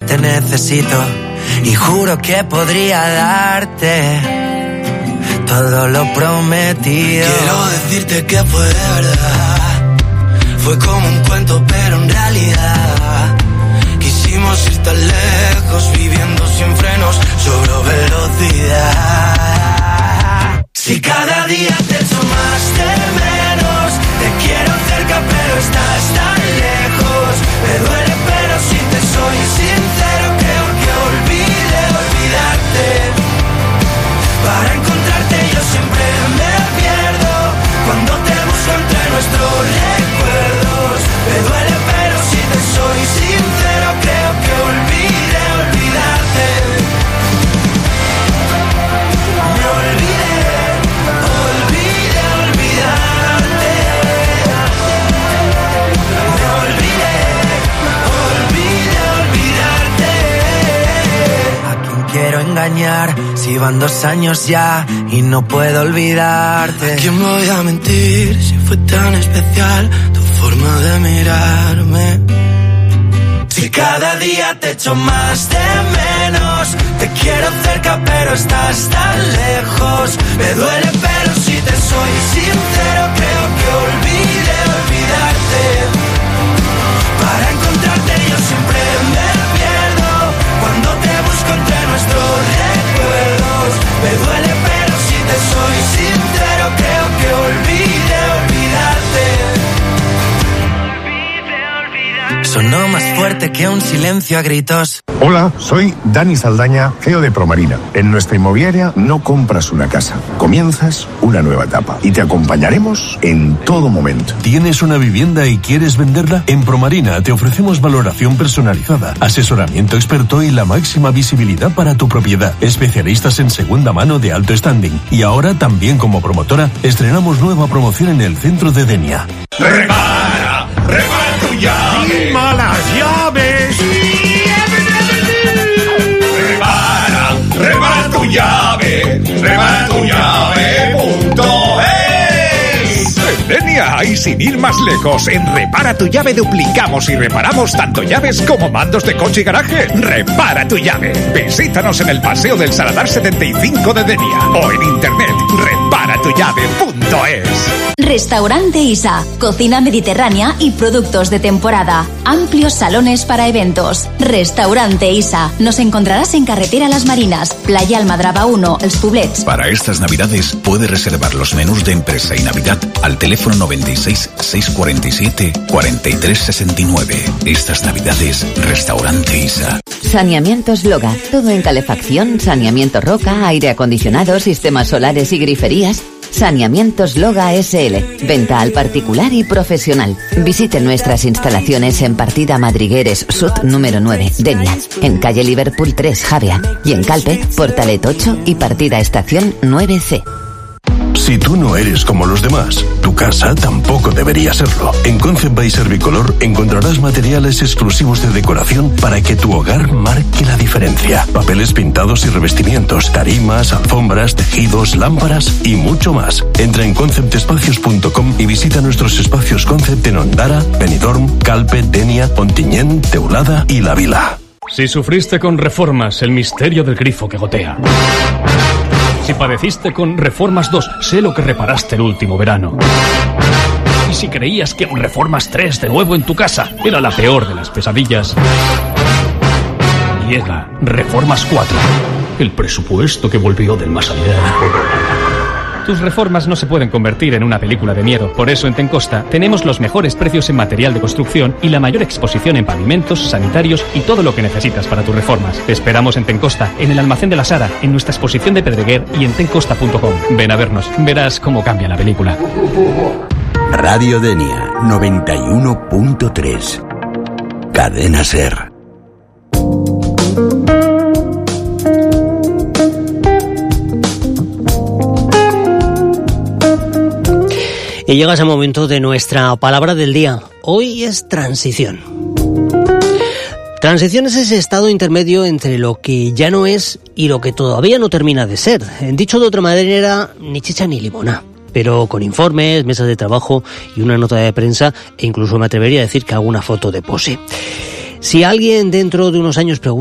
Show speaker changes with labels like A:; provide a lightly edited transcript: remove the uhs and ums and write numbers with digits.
A: te necesito y juro que podría darte todo lo prometido.
B: Quiero decirte que fue de verdad, fue como un cuento pero en realidad quisimos ir tan lejos, viviendo sin frenos, sobre velocidad. Si cada día te echo más de menos, te quiero cerca pero estás tan lejos. Me duele pero si te soy sincero, creo que olvidé olvidarte. Para encontrarte yo siempre me pierdo, cuando te busco entre nuestros recuerdos. Me duele pero si te soy sincero, creo que olvidé olvidarte. Me olvidé olvidarte. Me olvidé olvidarte.
A: ¿A quién quiero engañar si van 2 años ya y no puedo olvidarte?
B: ¿A quién voy a mentir si fue tan especial tu forma de mirarme? Si cada día te echo más de menos, te quiero cerca pero estás tan lejos. Me duele pero si te soy sincero, creo que olvidé olvidarte. Para encontrarte yo siempre me pierdo, cuando te busco entre nuestros recuerdos. Me duele pero si te soy sincero, creo que olvidé olvidarte.
A: Sonó más fuerte que un silencio a gritos.
C: Hola, soy Dani Saldaña, CEO de Promarina. En nuestra inmobiliaria no compras una casa, comienzas una nueva etapa y te acompañaremos en todo momento.
D: ¿Tienes una vivienda y quieres venderla? En Promarina te ofrecemos valoración personalizada, asesoramiento experto y la máxima visibilidad para tu propiedad. Especialistas en segunda mano de alto standing. Y ahora también como promotora estrenamos nueva promoción en el centro de Denia.
E: Repara tu llave.
F: ¡Malas llaves!
E: Repara tu llave. Repara-tu-llave.es. En Denia y sin ir más lejos, en Repara tu Llave duplicamos y reparamos tanto llaves como mandos de coche y garaje. Repara tu llave. Visítanos en el Paseo del Saladar 75 de Denia o en internet reparatuyave.es.
G: Restaurante Isa, cocina mediterránea y productos de temporada. Amplios salones para eventos. Restaurante Isa. Nos encontrarás en Carretera Las Marinas, Playa Almadraba 1, Els Poblets.
H: Para estas Navidades puede reservar los menús de empresa y Navidad al teléfono 96 647 43 69. Estas Navidades, Restaurante Isa.
I: Saneamientos Loga. Todo en calefacción, saneamiento roca, aire acondicionado, sistemas solares y griferías. Saneamientos Loga SL. Venta al particular y profesional. Visite nuestras instalaciones en Partida Madrigueres Sud número 9, Denia, en calle Liverpool 3, Javea, y en Calpe, Portalet 8 y Partida Estación 9C.
D: Si tú no eres como los demás, tu casa tampoco debería serlo. En Concept by Servicolor encontrarás materiales exclusivos de decoración para que tu hogar marque la diferencia. Papeles pintados y revestimientos, tarimas, alfombras, tejidos, lámparas y mucho más. Entra en conceptespacios.com y visita nuestros espacios Concept en Ondara, Benidorm, Calpe, Denia, Ontinyent, Teulada y La Vila.
J: Si sufriste con Reformas, el misterio del grifo que gotea. Si padeciste con Reformas 2, sé lo que reparaste el último verano. Y si creías que Reformas 3 de nuevo en tu casa era la peor de las pesadillas, llega Reformas 4, el presupuesto que volvió del más allá. Tus reformas no se pueden convertir en una película de miedo. Por eso en Tencosta tenemos los mejores precios en material de construcción y la mayor exposición en pavimentos, sanitarios y todo lo que necesitas para tus reformas. Te esperamos en Tencosta, en el almacén de la Sara, en nuestra exposición de Pedreguer y en tencosta.com. Ven a vernos, verás cómo cambia la película.
K: Radio Denia 91.3. Cadena SER.
L: Y llega ese momento de nuestra palabra del día. Hoy es transición. Transición es ese estado intermedio entre lo que ya no es y lo que todavía no termina de ser. Dicho de otra manera, ni chicha ni limona. Pero con informes, mesas de trabajo y una nota de prensa, e incluso me atrevería a decir que alguna foto de pose. Si alguien dentro de unos años pregunta